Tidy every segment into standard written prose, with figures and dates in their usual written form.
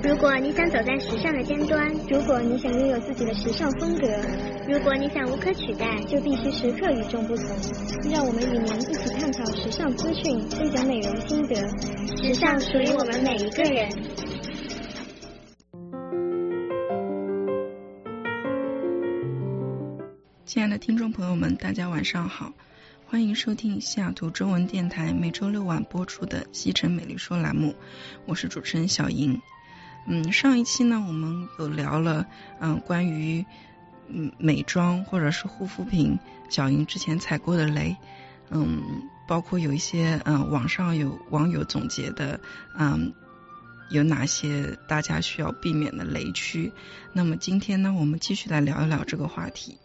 如果你想走在时尚的尖端，如果你想拥有自己的时尚风格，如果你想无可取代，就必须时刻与众不同。让我们与您一起探讨时尚资讯，分享美容心得。时尚属于我们每一个人。 亲爱的听众朋友们，大家晚上好，欢迎收听西雅图中文电台每周六晚播出的西城美丽说栏目，我是主持人小莹。上一期呢，我们有聊了关于美妆或者是护肤品，小莹之前踩过的雷，包括有一些网上有网友总结的有哪些大家需要避免的雷区。那么今天呢，我们继续来聊一聊这个话题。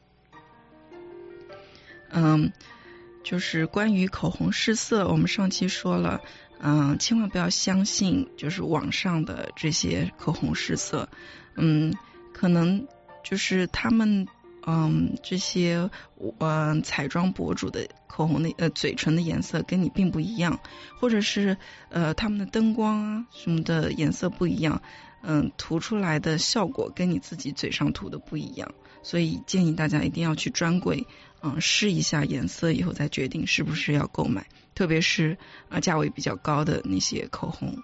就是关于口红试色，我们上期说了，千万不要相信就是网上的这些口红试色，可能就是他们这些彩妆博主的口红的嘴唇的颜色跟你并不一样，或者是他们的灯光啊什么的颜色不一样，涂出来的效果跟你自己嘴上涂的不一样，所以建议大家一定要去专柜试一下颜色以后再决定是不是要购买，特别是价位比较高的那些口红。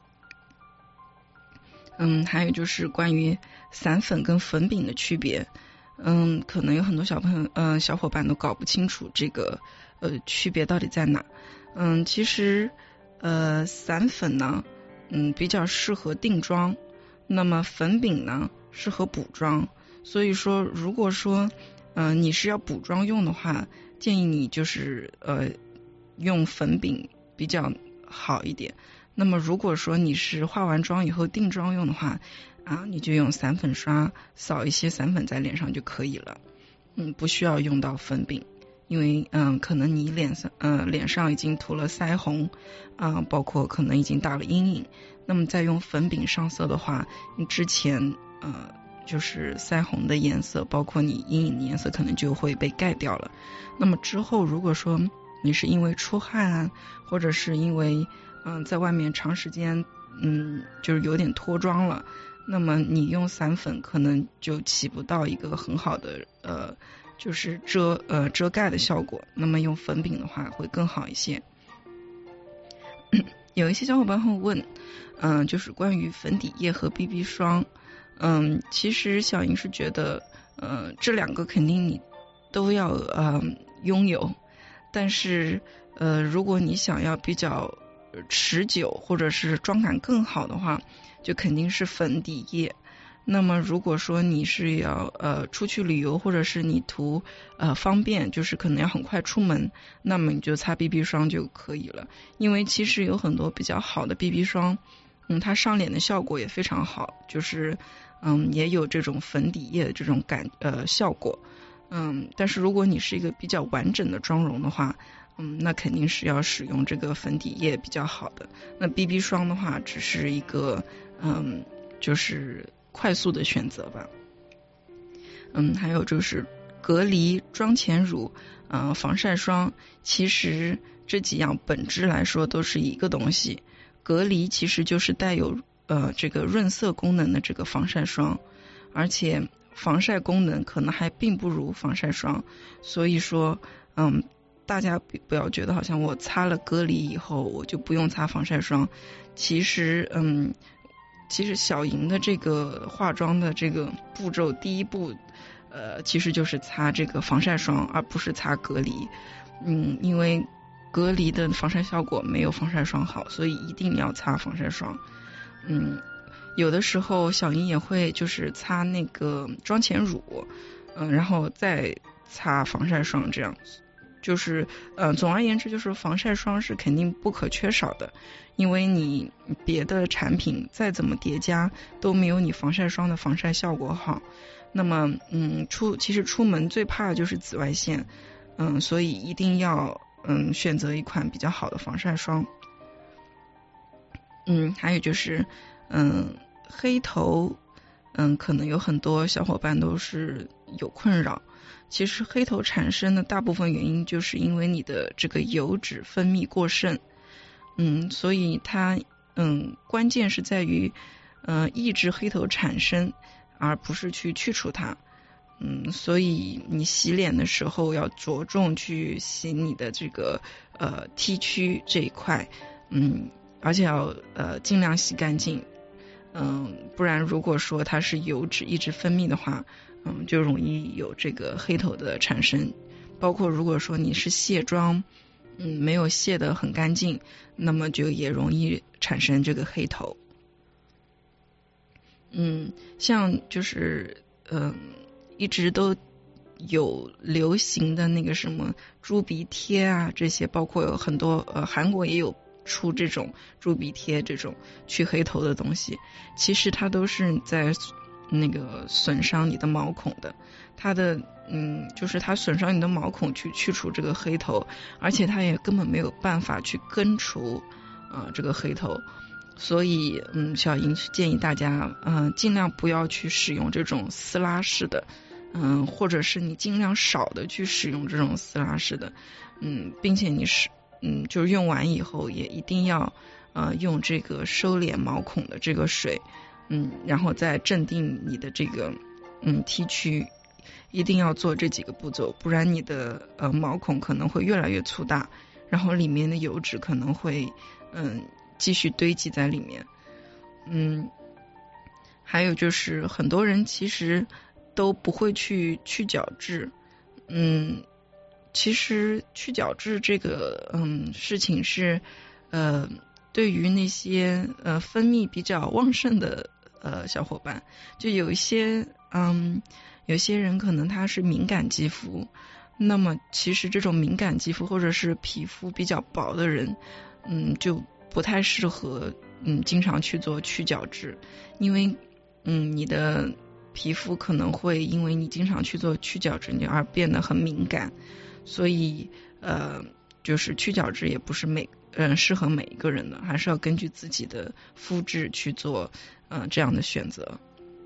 还有就是关于散粉跟粉饼的区别，可能有很多小伙伴都搞不清楚这个区别到底在哪。其实散粉呢比较适合定妆，那么粉饼呢适合补妆，所以说如果说你是要补妆用的话，建议你就是用粉饼比较好一点。那么如果说你是化完妆以后定妆用的话你就用散粉刷扫一些散粉在脸上就可以了，不需要用到粉饼，因为可能你脸上已经涂了腮红包括可能已经打了阴影，那么再用粉饼上色的话，你之前就是腮红的颜色包括你阴影的颜色可能就会被盖掉了。那么之后如果说你是因为出汗或者是因为在外面长时间就是有点脱妆了，那么你用散粉可能就起不到一个很好的就是遮盖的效果，那么用粉饼的话会更好一些。有一些小伙伴会问就是关于粉底液和 BB 霜，其实小莹是觉得这两个肯定你都要拥有，但是如果你想要比较持久或者是妆感更好的话，就肯定是粉底液。那么如果说你是要出去旅游或者是你图方便，就是可能要很快出门，那么你就擦 BB 霜就可以了。因为其实有很多比较好的 BB 霜它上脸的效果也非常好，就是也有这种粉底液的这种效果。但是如果你是一个比较完整的妆容的话，那肯定是要使用这个粉底液比较好的。那 BB 霜的话只是一个就是快速的选择吧。还有就是隔离、妆前乳、防晒霜，其实这几样本质来说都是一个东西。隔离其实就是带有这个润色功能的这个防晒霜，而且防晒功能可能还并不如防晒霜，所以说大家不要觉得好像我擦了隔离以后我就不用擦防晒霜。其实小莹的这个化妆的这个步骤，第一步其实就是擦这个防晒霜，而不是擦隔离。因为隔离的防晒效果没有防晒霜好，所以一定要擦防晒霜。有的时候小莹也会就是擦那个妆前乳然后再擦防晒霜，这样就是总而言之就是防晒霜是肯定不可缺少的，因为你别的产品再怎么叠加都没有你防晒霜的防晒效果好。那么其实出门最怕的就是紫外线，所以一定要选择一款比较好的防晒霜。还有就是黑头可能有很多小伙伴都是有困扰。其实黑头产生的大部分原因就是因为你的这个油脂分泌过剩，所以它关键是在于抑制黑头产生，而不是去除它。所以你洗脸的时候要着重去洗你的这个T 区这一块，而且要尽量洗干净，不然如果说它是油脂一直分泌的话，就容易有这个黑头的产生。包括如果说你是卸妆，没有卸得很干净，那么就也容易产生这个黑头。像就是一直都有流行的那个什么猪鼻贴啊，这些包括有很多韩国也有出这种猪鼻贴这种去黑头的东西，其实它都是在那个损伤你的毛孔的，它的就是它损伤你的毛孔去除这个黑头，而且它也根本没有办法去根除这个黑头。所以小莹建议大家尽量不要去使用这种撕拉式的，或者是你尽量少的去使用这种撕拉式的，并且你就是用完以后也一定要用这个收敛毛孔的这个水，然后再镇定你的这个T 区，一定要做这几个步骤，不然你的毛孔可能会越来越粗大，然后里面的油脂可能会继续堆积在里面。还有就是很多人其实都不会去角质，其实去角质这个事情是对于那些分泌比较旺盛的小伙伴，就有一些人可能他是敏感肌肤，那么其实这种敏感肌肤或者是皮肤比较薄的人，就不太适合经常去做去角质，因为你的皮肤可能会因为你经常去做去角质而变得很敏感，所以就是去角质也不是适合每一个人的，还是要根据自己的肤质去做这样的选择。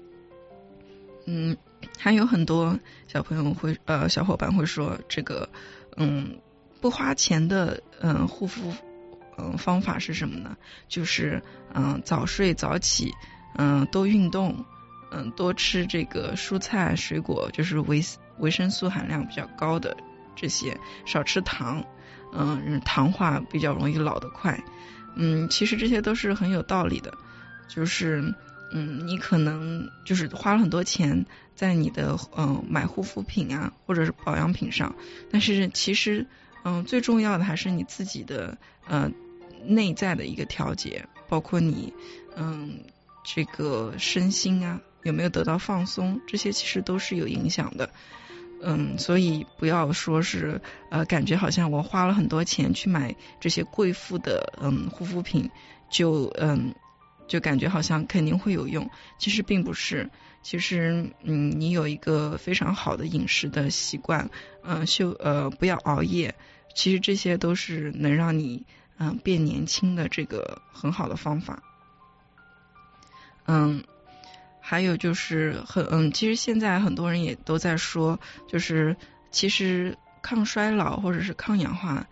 还有很多小伙伴会说这个不花钱的护肤方法是什么呢？就是早睡早起，多运动，多吃这个蔬菜水果，就是维生素含量比较高的这些，少吃糖，糖化比较容易老得快。其实这些都是很有道理的，就是你可能就是花了很多钱在你的买护肤品啊或者是保养品上，但是其实最重要的还是你自己的内在的一个调节，包括你这个身心啊有没有得到放松，这些其实都是有影响的。所以不要说是感觉好像我花了很多钱去买这些贵妇的护肤品，就感觉好像肯定会有用，其实并不是。其实你有一个非常好的饮食的习惯，不要熬夜，其实这些都是能让你变年轻的这个很好的方法。还有就是其实现在很多人也都在说，就是其实抗衰老或者是抗氧化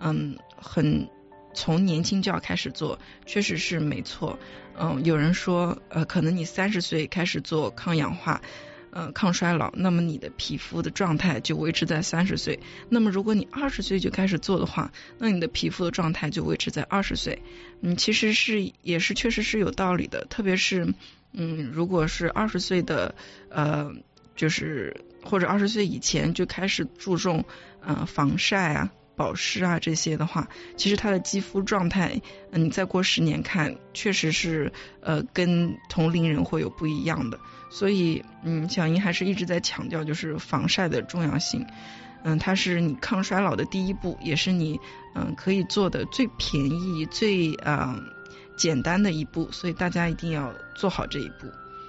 从年轻就要开始做，确实是没错。有人说可能你30岁开始做抗氧化抗衰老，那么你的皮肤的状态就维持在30岁，那么如果你20岁就开始做的话，那你的皮肤的状态就维持在20岁。其实也是确实是有道理的，特别是如果是20岁的就是或者20岁以前就开始注重防晒啊保湿啊这些的话，其实他的肌肤状态你再过10年看确实是跟同龄人会有不一样的。所以小莹还是一直在强调就是防晒的重要性。它是你抗衰老的第一步，也是你可以做的最便宜最简单的一步，所以大家一定要做好这一步。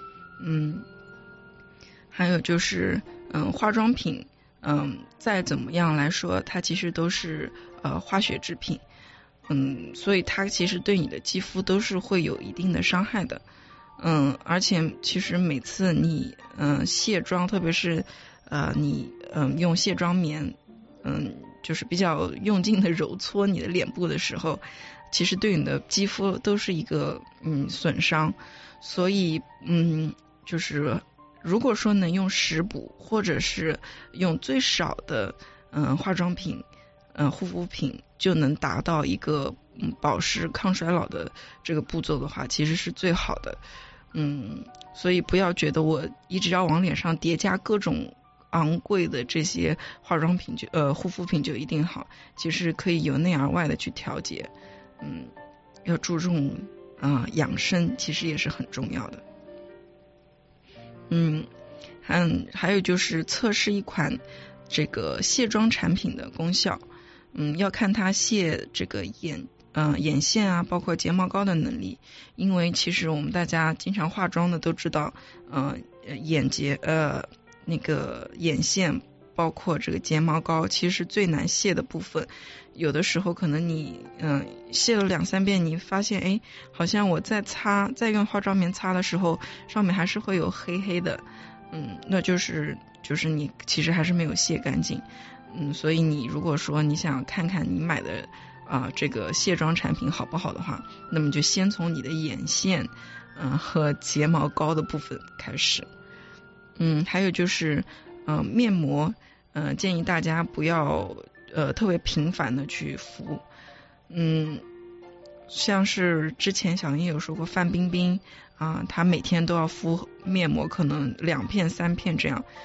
还有就是化妆品再怎么样来说它其实都是化学制品，所以它其实对你的肌肤都是会有一定的伤害的。而且其实每次你卸妆，特别是你用卸妆棉就是比较用劲的揉搓你的脸部的时候， 其实对你的肌肤都是一个损伤。所以就是如果说能用食补或者是用最少的化妆品护肤品就能达到一个保湿抗衰老的这个步骤的话，其实是最好的。所以不要觉得我一直要往脸上叠加各种昂贵的这些化妆品护肤品就一定好，其实可以由内而外的去调节。要注重养生，其实也是很重要的。还有就是测试一款这个卸妆产品的功效。要看它卸这个眼线啊，包括睫毛膏的能力。因为其实我们大家经常化妆的都知道，那个眼线包括这个睫毛膏其实是最难卸的部分。有的时候可能你卸了2-3遍，你发现好像我再用化妆棉擦的时候上面还是会有黑黑的，那就是你其实还是没有卸干净。所以你如果说你想看看你买的这个卸妆产品好不好的话，那么就先从你的眼线和睫毛膏的部分开始。还有就是面膜，建议大家不要特别频繁的去敷。像是之前小英有说过，范冰冰她每天都要敷面膜，可能2片3片这样。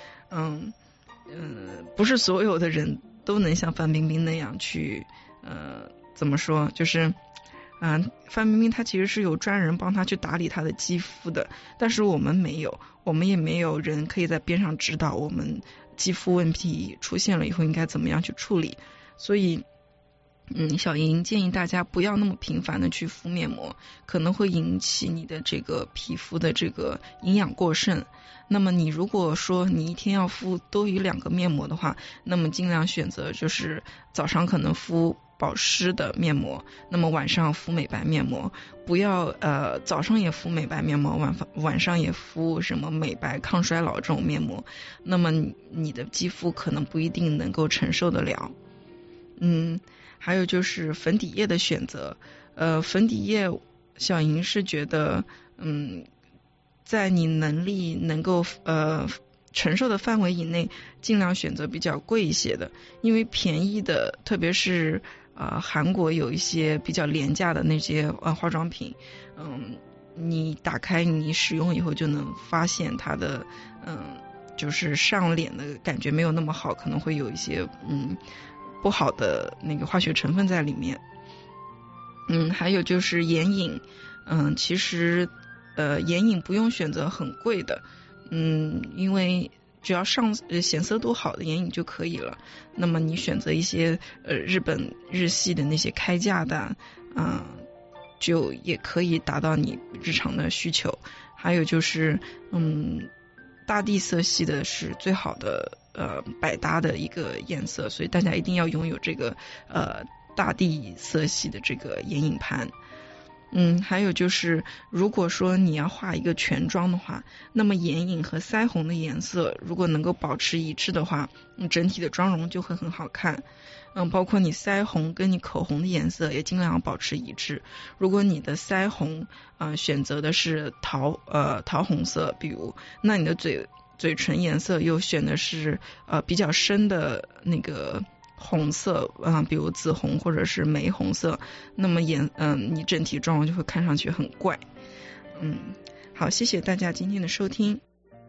不是所有的人都能像范冰冰那样去怎么说，就是范冰冰她其实是有专人帮她去打理她的肌肤的，但是我们没有，我们也没有人可以在边上指导我们肌肤问题出现了以后应该怎么样去处理。所以小莹建议大家不要那么频繁的去敷面膜，可能会引起你的这个皮肤的这个营养过剩。那么你如果说你一天要敷多于2个面膜的话，那么尽量选择就是早上可能敷保湿的面膜，那么晚上敷美白面膜。不要早上也敷美白面膜，晚上也敷什么美白抗衰老这种面膜，那么你的肌肤可能不一定能够承受得了。还有就是粉底液的选择。粉底液小莹是觉得在你能力能够承受的范围以内，尽量选择比较贵一些的。因为便宜的，特别是韩国有一些比较廉价的那些化妆品，你打开你使用以后就能发现它的就是上脸的感觉没有那么好，可能会有一些不好的那个化学成分在里面。还有就是眼影。其实眼影不用选择很贵的，因为只要显色度好的眼影就可以了。那么你选择一些日系的那些开价的就也可以达到你日常的需求。还有就是大地色系的是最好的百搭的一个颜色，所以大家一定要拥有这个大地色系的这个眼影盘。还有就是如果说你要画一个全妆的话，那么眼影和腮红的颜色如果能够保持一致的话，整体的妆容就会很好看。包括你腮红跟你口红的颜色也尽量要保持一致。如果你的腮红选择的是桃红色，比如那你的嘴唇颜色又选的是比较深的那个红色比如紫红或者是玫红色，那么你整体妆容就会看上去很怪。好，谢谢大家今天的收听。